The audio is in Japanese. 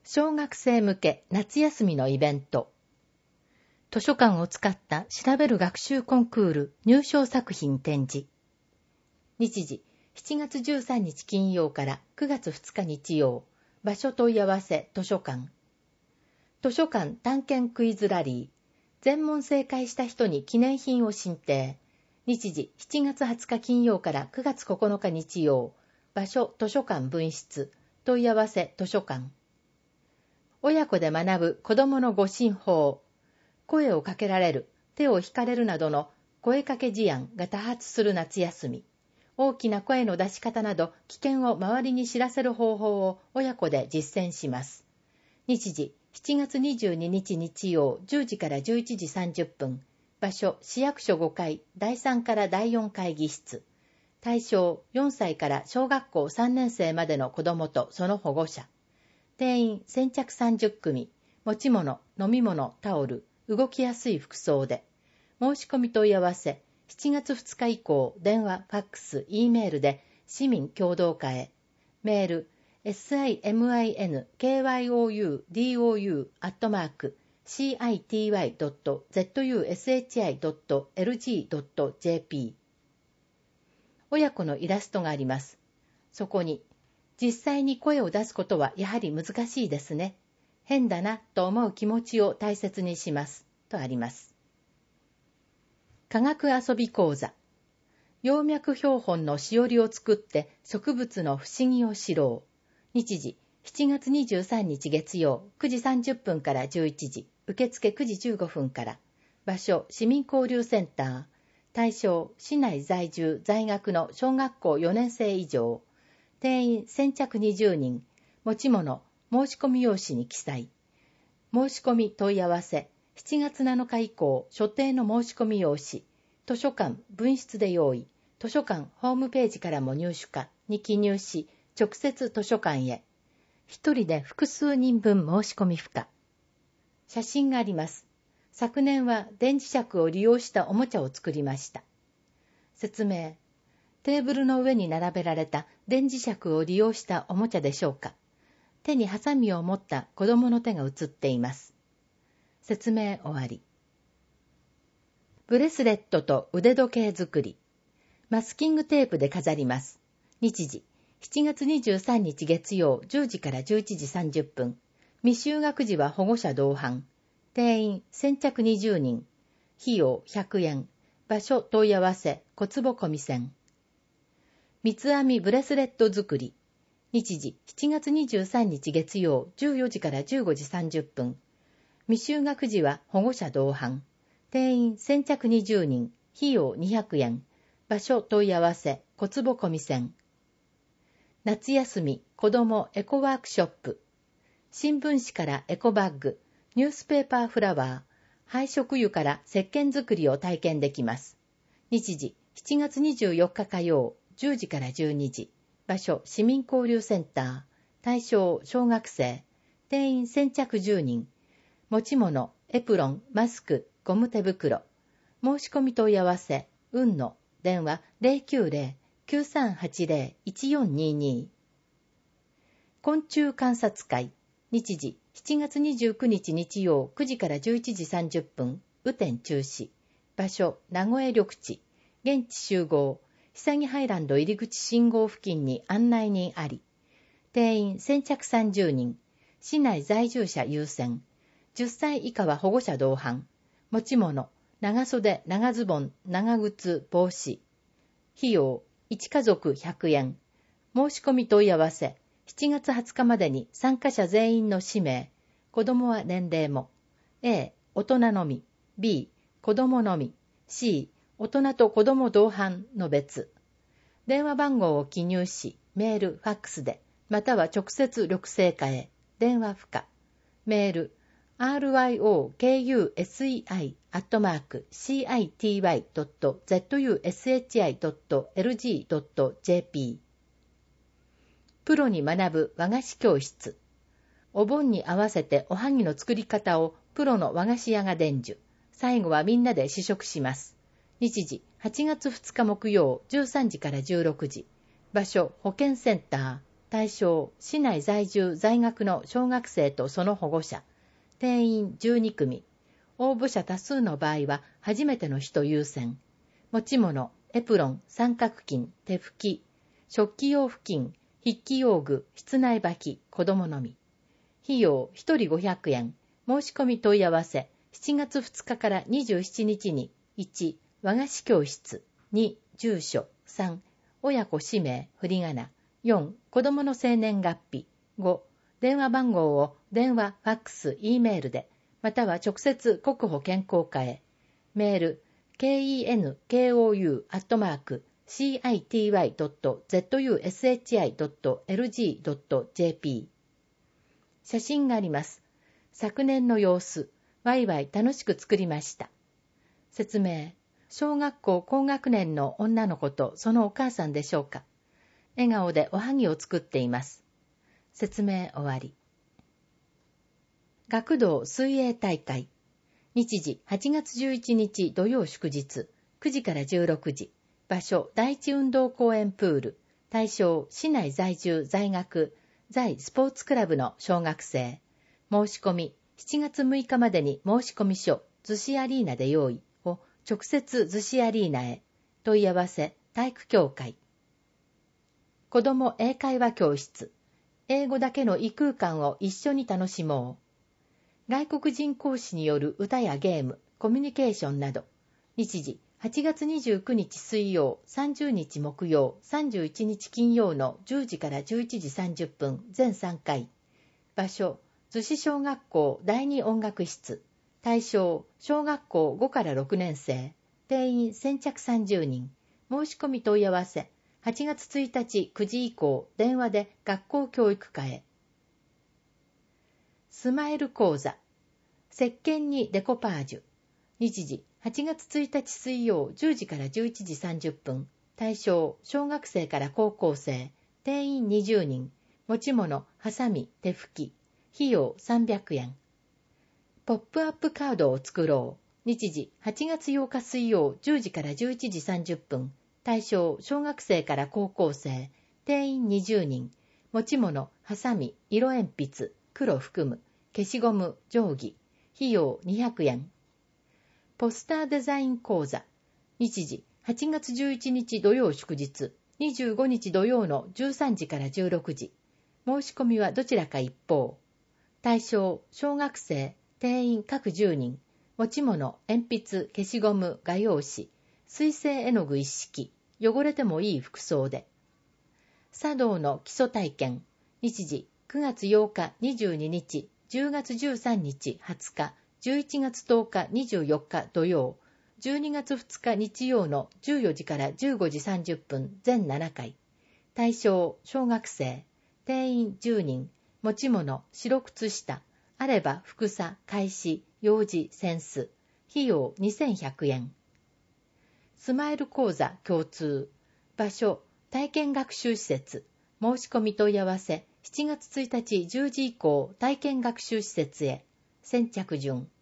小学生向け夏休みのイベント。図書館を使った調べる学習コンクール入賞作品展示。日時、7月13日金曜から9月2日日曜。場所問い合わせ図書館。図書館探検クイズラリー。全問正解した人に記念品を進呈。日時、7月20日金曜から9月9日日曜。場所図書館分室。問い合わせ図書館。親子で学ぶ子どもの護身法。声をかけられる、手を引かれるなどの声かけ事案が多発する夏休み。大きな声の出し方など危険を周りに知らせる方法を親子で実践します。日時、7月22日日曜10時から11時30分。場所、市役所5階、第3から第4会議室。対象、4歳から小学校3年生までの子どもとその保護者。定員先着30組、持ち物、飲み物、タオル、動きやすい服装で。申し込み問い合わせ、7月2日以降、電話、ファックス、E メールで市民協同課へ。メール、siminkyodou.city.zushi.lg.jp。親子のイラストがあります。そこに、実際に声を出すことはやはり難しいですね。変だなと思う気持ちを大切にします。とあります。科学遊び講座。葉脈標本のしおりを作って植物の不思議を知ろう。日時、7月23日月曜9時30分から11時。受付9時15分から。場所、市民交流センター。対象、市内在住在学の小学校4年生以上。定員先着20人。持ち物、申し込み用紙に記載。申し込み問い合わせ。7月7日以降、所定の申し込み用紙。図書館、分室で用意。図書館ホームページからも入手可に記入し、直接図書館へ。一人で複数人分申し込み不可。写真があります。昨年は電磁石を利用したおもちゃを作りました。説明。テーブルの上に並べられた電磁石を利用したおもちゃでしょうか。手にハサミを持った子供の手が写っています。説明終わり。ブレスレットと腕時計作り。マスキングテープで飾ります。日時、7月23日月曜10時から11時30分。未就学児は保護者同伴。定員先着20人。費用100円。場所問い合わせ、小坪小見線。三つ編みブレスレット作り。日時、7月23日月曜14時から15時30分。未就学児は保護者同伴。定員先着20人。費用200円。場所問い合わせ、小坪小見線。夏休み子どもエコワークショップ。新聞紙からエコバッグ、ニュースペーパーフラワー、配色油から石鹸作りを体験できます。日時、7月24日火曜、10時から12時。場所、市民交流センター。対象、小学生。定員先着10人。持ち物、エプロン、マスク、ゴム手袋。申し込み問い合わせ、運の。電話 090-9380-1422。昆虫観察会。日時、7月29日日曜9時から11時30分。雨天中止。場所、名古屋緑地。現地集合。久木ハイランド入り口信号付近に案内人あり。定員先着30人。市内在住者優先。10歳以下は保護者同伴。持ち物。長袖、長ズボン、長靴、帽子。費用、1家族100円。申し込み問い合わせ、7月20日までに参加者全員の氏名。子供は年齢も。A、大人のみ。B、子供のみ。C、大人と子供同伴の別。電話番号を記入し、メール、ファックスで、または直接緑生課へ。電話不可。メール、ryokusei@city.zushi.lg.jp。 プロに学ぶ和菓子教室。お盆に合わせておはぎの作り方をプロの和菓子屋が伝授。最後はみんなで試食します。日時、8月2日木曜13時から16時。場所、保健センター。 対象、市内在住在学の小学生とその保護者、定員12組。応募者多数の場合は初めての人優先。持ち物、エプロン、三角巾、手拭き、食器用布巾、筆記用具、室内履き、子供のみ。費用1人500円。申し込み問い合わせ、7月2日から27日に、1、和菓子教室、2、住所、3、親子氏名、振り仮名、4、子供の生年月日、5、電話番号を電話、ファックス、E メールで、または直接国保健康課へ。メール、kenkou@city.zushi.lg.jp。写真があります。昨年の様子、ワイワイ楽しく作りました。説明、小学校高学年の女の子とそのお母さんでしょうか。笑顔でおはぎを作っています。説明終わり。学童水泳大会。日時8月11日土曜祝日、9時から16時。場所、第一運動公園プール。対象、市内在住在学、在スポーツクラブの小学生。申し込み、7月6日までに申し込み書、逗子アリーナで用意を直接逗子アリーナへ。問い合わせ、体育協会。子ども英会話教室。英語だけの異空間を一緒に楽しもう。外国人講師による歌やゲーム、コミュニケーションなど。日時、8月29日水曜、30日木曜、31日金曜の10時から11時30分、全3回。場所、逗子小学校第2音楽室。対象、小学校5から6年生。定員先着30人。申し込み問い合わせ。8月1日9時以降、電話で学校教育課へ。スマイル講座。石鹸にデコパージュ。日時、8月1日水曜10時から11時30分。対象、小学生から高校生。定員20人。持ち物、ハサミ、手拭き。費用300円。ポップアップカードを作ろう。日時、8月8日水曜10時から11時30分。対象、小学生から高校生。定員20人。持ち物、ハサミ、色鉛筆、黒含む。消しゴム、定規。費用200円。ポスターデザイン講座。日時、8月11日土曜祝日、25日土曜の13時から16時。申し込みはどちらか一方。対象、小学生、定員各10人。持ち物、鉛筆、消しゴム、画用紙。水性絵の具一式。汚れてもいい服装で。茶道の基礎体験。日時、9月8日22日、10月13日20日、11月10日24日土曜、12月2日日曜の14時から15時30分全7回。対象、小学生。定員10人。持ち物、白靴下。あれば、服紗、返し、用事、扇子。費用2100円。スマイル講座共通。場所、体験学習施設。申し込み問い合わせ、7月1日10時以降、体験学習施設へ。先着順。